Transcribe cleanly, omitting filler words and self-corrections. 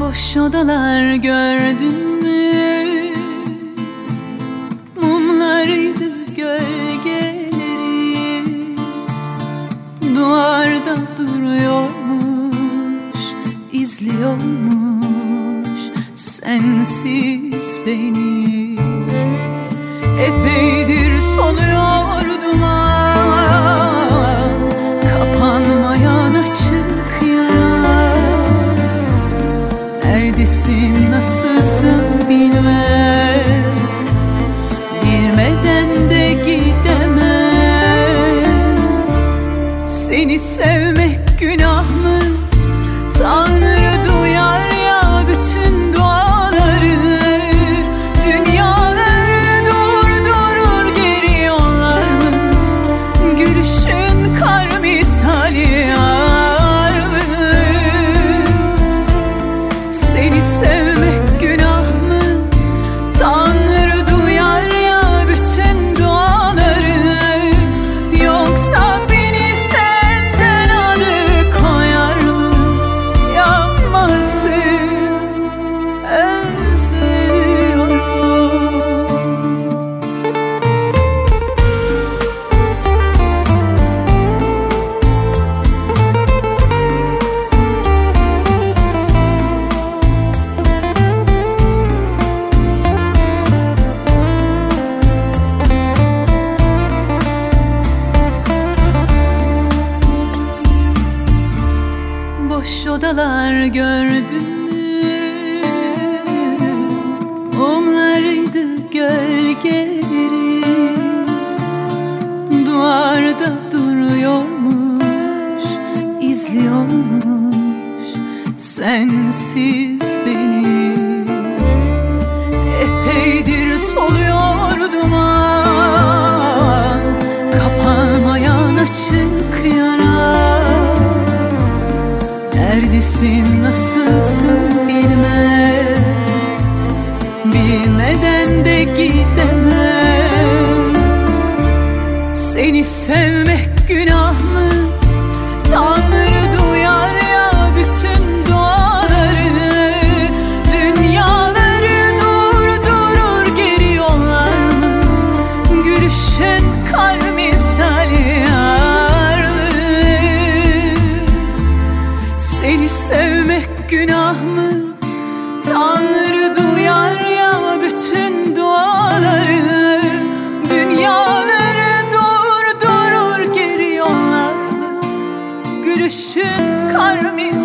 Boş odalar gördün mü? Mumlarıydı gölgeleri, duvarda duruyormuş, izliyormuş sensiz beni. Epeydir soluyor duman, kapanmayan açık yara. Neredesin, nasılsın bilmem, bilmeden de gidemem. Seni sevmek günah mı? Tanrı duyar ya bütün duaları. Dünyaları durdurur geri yollar mı? Gülüşün kar misali yar mı? Seni sevmek günah mı? Tanrı duyar ya bütün duaları. Yoksa beni senden alıkoyar mı? Yapmasın, özlüyorum. Boş odalar gördün mü? Mumlarıydı gölgeleri, duvarda duruyormuş, izliyormuş sensiz beni. Epeydir soluyor duman, kapanmayan açık yara. Neredesin, nasılsın bilmem, bilmeden de gidemem. Seni sevmek günah mı? Tanrı duyar ya bütün duaları. Dünyaları durdurur geri yollar mı? Gülüşün kar misali yar mı? Seni sevmek günah mı? Tanrı duyar ya bütün duaları. Dünyaları durdurur geri yollar mı? Gülüşün kar misali